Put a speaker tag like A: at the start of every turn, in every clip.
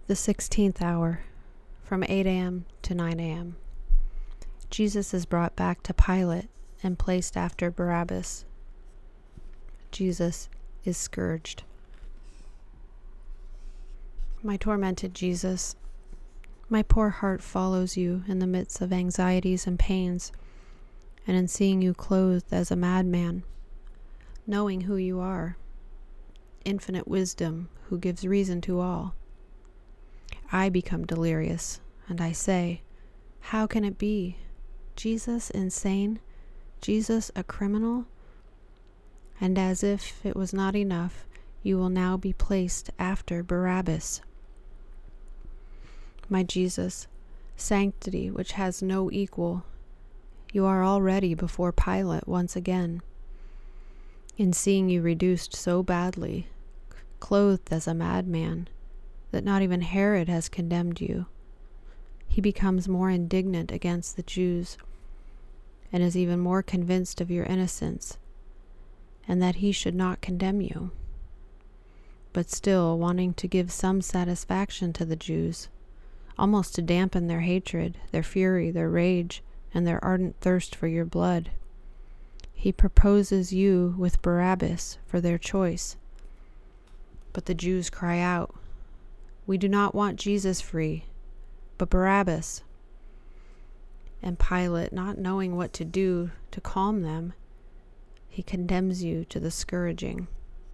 A: The 16th hour, from 8 a.m. to 9 a.m. Jesus is brought back to Pilate and placed after Barabbas. Jesus is scourged. My tormented Jesus, my poor heart follows you in the midst of anxieties and pains, and in seeing you clothed as a madman, knowing who you are, infinite wisdom who gives reason to all. I become delirious, and I say, how can it be? Jesus insane? Jesus a criminal? And as if it was not enough, you will now be placed after Barabbas. My Jesus, sanctity which has no equal, you are already before Pilate once again. In seeing you reduced so badly, clothed as a madman, that not even Herod has condemned you, he becomes more indignant against the Jews, and is even more convinced of your innocence, and that he should not condemn you. But still, wanting to give some satisfaction to the Jews, almost to dampen their hatred, their fury, their rage, and their ardent thirst for your blood, he proposes you with Barabbas for their choice. But the Jews cry out, we do not want Jesus free, but Barabbas. And Pilate, not knowing what to do to calm them, he condemns you to the scourging.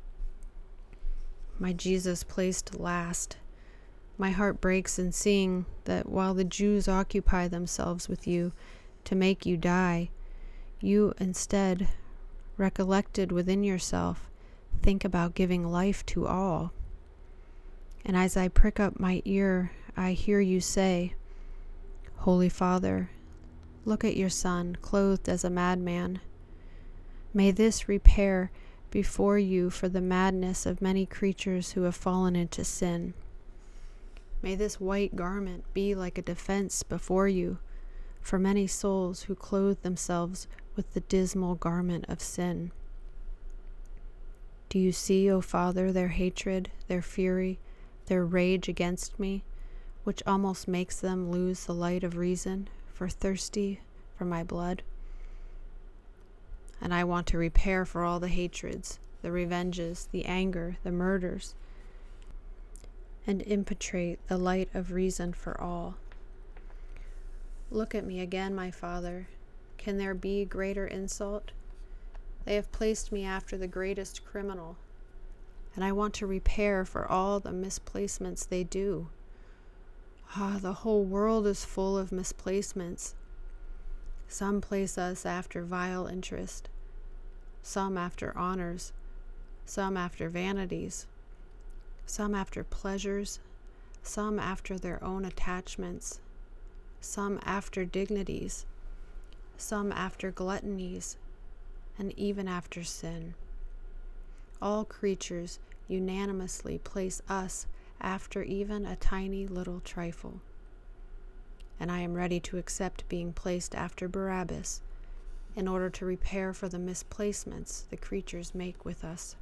A: My Jesus placed last, my heart breaks in seeing that while the Jews occupy themselves with you to make you die, you instead, recollected within yourself, think about giving life to all. And as I prick up my ear, I hear you say, Holy Father, look at your Son, clothed as a madman. May this repair before you for the madness of many creatures who have fallen into sin. May this white garment be like a defense before you for many souls who clothe themselves with the dismal garment of sin. Do you see, O Father, their hatred, their fury, their rage against me, which almost makes them lose the light of reason, thirsty for my blood? And I want to repair for all the hatreds, the revenges, the anger, the murders, and impetrate the light of reason for all. Look at me again, my Father. Can there be greater insult? They have placed me after the greatest criminal, and I want to repair for all the misplacements they do. The whole world is full of misplacements. Some place us after vile interest, some after honors, some after vanities, some after pleasures, some after their own attachments, some after dignities, some after gluttonies, and even after sin. All creatures unanimously place us after even a tiny little trifle. And I am ready to accept being placed after Barabbas in order to repair for the misplacements the creatures make with us.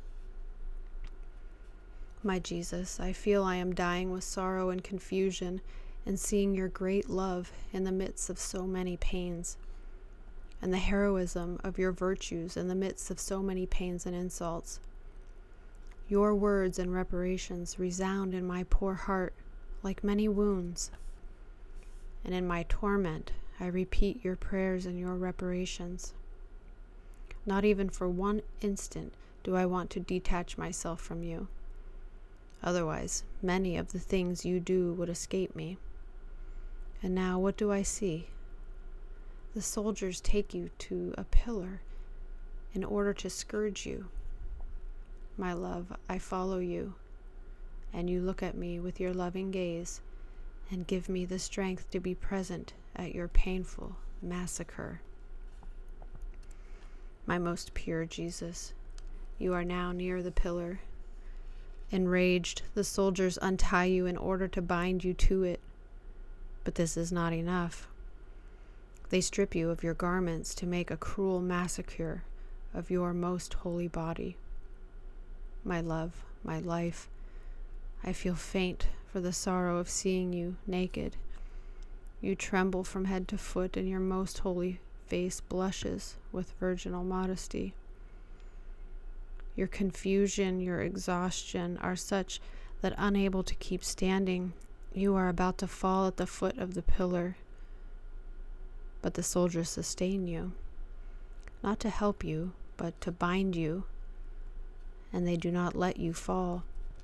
A: My Jesus, I feel I am dying with sorrow and confusion in seeing your great love in the midst of so many pains, and the heroism of your virtues in the midst of so many pains and insults. Your words and reparations resound in my poor heart like many wounds, and in my torment I repeat your prayers and your reparations. Not even for one instant do I want to detach myself from you. Otherwise, many of the things you do would escape me. And now what do I see? The soldiers take you to a pillar in order to scourge you. My love, I follow you, and you look at me with your loving gaze and give me the strength to be present at your painful massacre. My most pure Jesus, you are now near the pillar. Enraged, the soldiers untie you in order to bind you to it. But this is not enough. They strip you of your garments to make a cruel massacre of your most holy body. My love, my life, I feel faint for the sorrow of seeing you naked. You tremble from head to foot, and your most holy face blushes with virginal modesty. Your confusion, your exhaustion are such that, unable to keep standing, you are about to fall at the foot of the pillar. But the soldiers sustain you, not to help you, but to bind you, and they do not let you fall.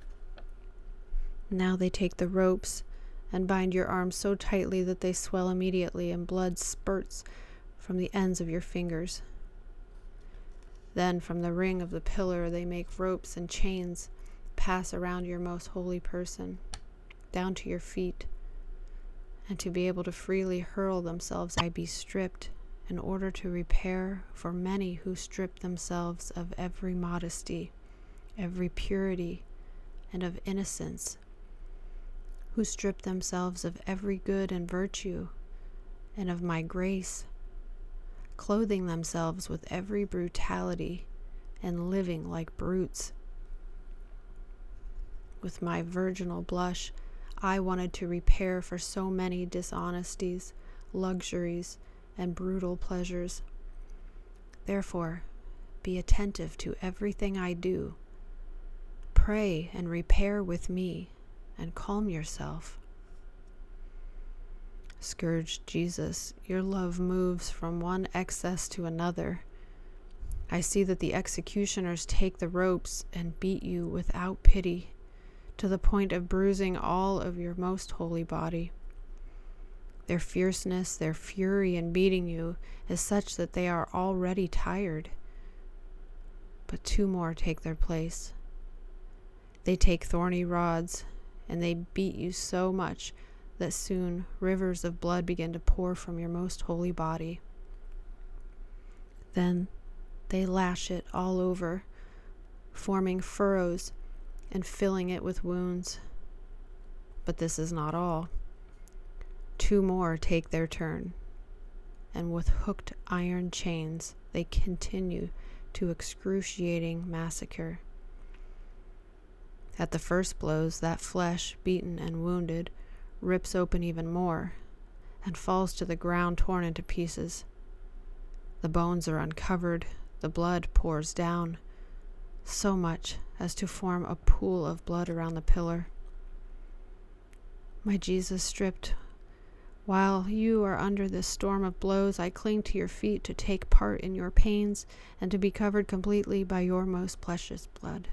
A: Now they take the ropes and bind your arms so tightly that they swell immediately, and blood spurts from the ends of your fingers. Then from the ring of the pillar they make ropes and chains pass around your most holy person, down to your feet, and to be able to freely hurl themselves, I be stripped, in order to repair for many who strip themselves of every modesty, every purity, and of innocence, who strip themselves of every good and virtue, and of my grace, clothing themselves with every brutality, and living like brutes. With my virginal blush, I wanted to repair for so many dishonesties, luxuries, and brutal pleasures. Therefore, be attentive to everything I do. Pray and repair with me, and calm yourself. Scourged Jesus, your love moves from one excess to another. I see that the executioners take the ropes and beat you without pity, to the point of bruising all of your most holy body. Their fierceness, their fury in beating you is such that they are already tired. But two more take their place. They take thorny rods, and they beat you so much that soon rivers of blood begin to pour from your most holy body. Then they lash it all over, forming furrows and filling it with wounds. But this is not all. Two more take their turn, and with hooked iron chains they continue to excruciating massacre. At the first blows, that flesh, beaten and wounded, rips open even more, and falls to the ground torn into pieces. The bones are uncovered, the blood pours down, so much as to form a pool of blood around the pillar. My Jesus, stripped, while you are under this storm of blows, I cling to your feet to take part in your pains and to be covered completely by your most precious blood.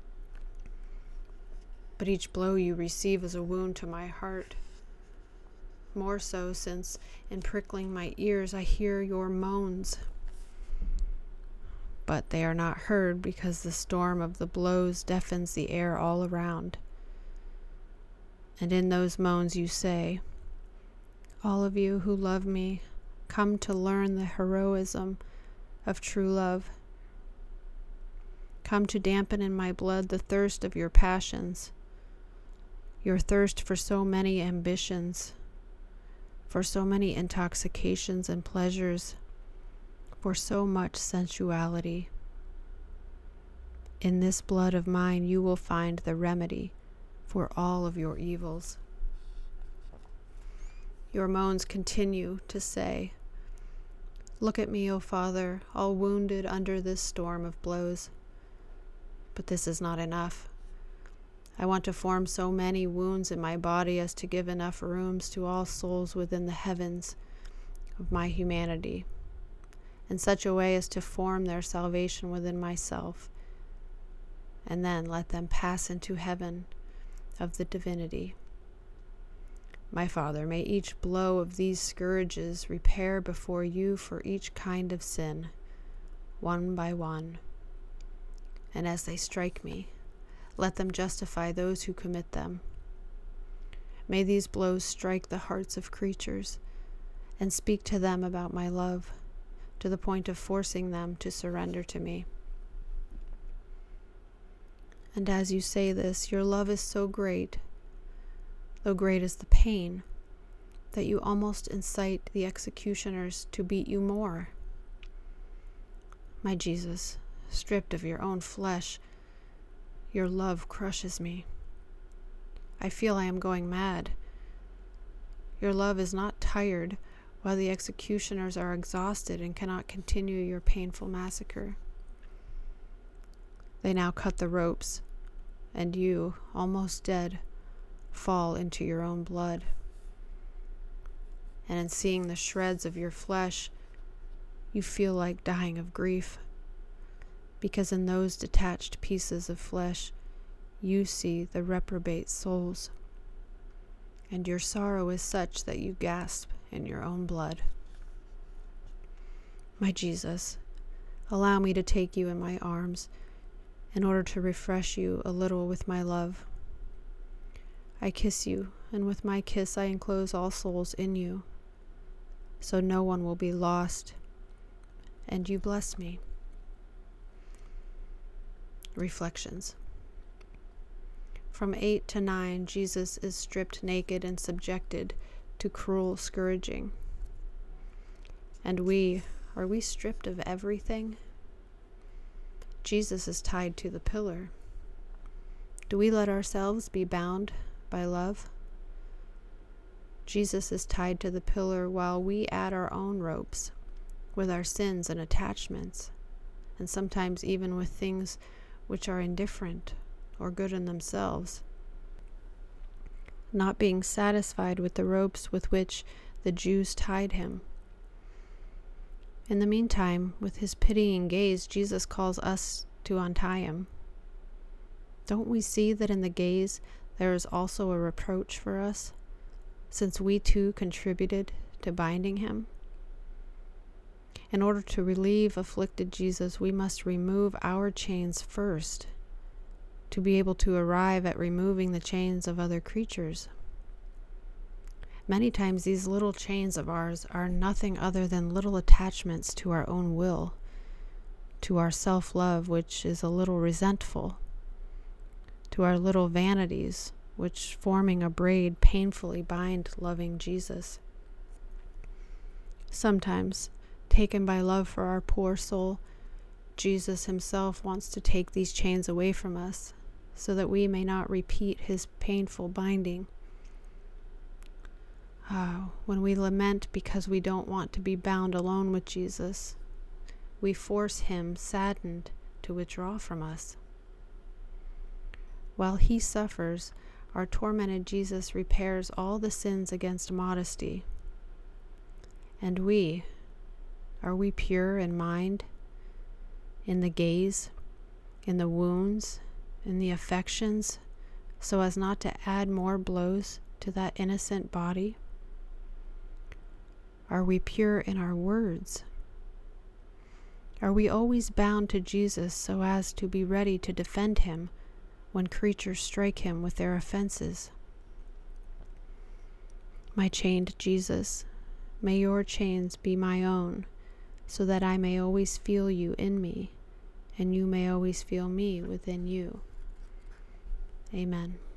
A: But each blow you receive is a wound to my heart. More so since, in prickling my ears, I hear your moans. But they are not heard because the storm of the blows deafens the air all around. And in those moans you say, all of you who love me, come to learn the heroism of true love. Come to dampen in my blood the thirst of your passions, your thirst for so many ambitions, for so many intoxications and pleasures, for so much sensuality. In this blood of mine you will find the remedy for all of your evils. Your moans continue to say, look at me, O Father, all wounded under this storm of blows. But this is not enough. I want to form so many wounds in my body as to give enough rooms to all souls within the heavens of my humanity, in such a way as to form their salvation within myself, and then let them pass into heaven of the divinity. My Father, may each blow of these scourges repair before you for each kind of sin, one by one. And as they strike me, let them justify those who commit them. May these blows strike the hearts of creatures and speak to them about my love, to the point of forcing them to surrender to me. And as you say this, your love is so great, though great is the pain, that you almost incite the executioners to beat you more. My Jesus, stripped of your own flesh, your love crushes me. I feel I am going mad. Your love is not tired while the executioners are exhausted and cannot continue your painful massacre. They now cut the ropes, and you, almost dead, fall into your own blood. And in seeing the shreds of your flesh, you feel like dying of grief, because in those detached pieces of flesh, you see the reprobate souls, and your sorrow is such that you gasp in your own blood. My Jesus, allow me to take you in my arms in order to refresh you a little with my love. I kiss you, and with my kiss I enclose all souls in you, so no one will be lost, and you bless me. Reflections. From 8 to 9, Jesus is stripped naked and subjected to cruel scourging. And are we stripped of everything? Jesus is tied to the pillar. Do we let ourselves be bound by love? Jesus is tied to the pillar while we add our own ropes with our sins and attachments, and sometimes even with things which are indifferent or good in themselves, not being satisfied with the ropes with which the Jews tied him. In the meantime, with his pitying gaze, Jesus calls us to untie him. Don't we see that in the gaze there is also a reproach for us, since we too contributed to binding him? In order to relieve afflicted Jesus, we must remove our chains first, to be able to arrive at removing the chains of other creatures. Many times these little chains of ours are nothing other than little attachments to our own will, to our self-love, which is a little resentful, to our little vanities, which forming a braid painfully bind loving Jesus. Sometimes, taken by love for our poor soul, Jesus himself wants to take these chains away from us, so that we may not repeat his painful binding. When we lament because we don't want to be bound alone with Jesus, we force him, saddened, to withdraw from us. While he suffers, our tormented Jesus repairs all the sins against modesty. And are we pure in mind, in the gaze, in the wounds, in the affections, so as not to add more blows to that innocent body? Are we pure in our words? Are we always bound to Jesus so as to be ready to defend him when creatures strike him with their offenses? My chained Jesus, may your chains be my own, so that I may always feel you in me, and you may always feel me within you. Amen.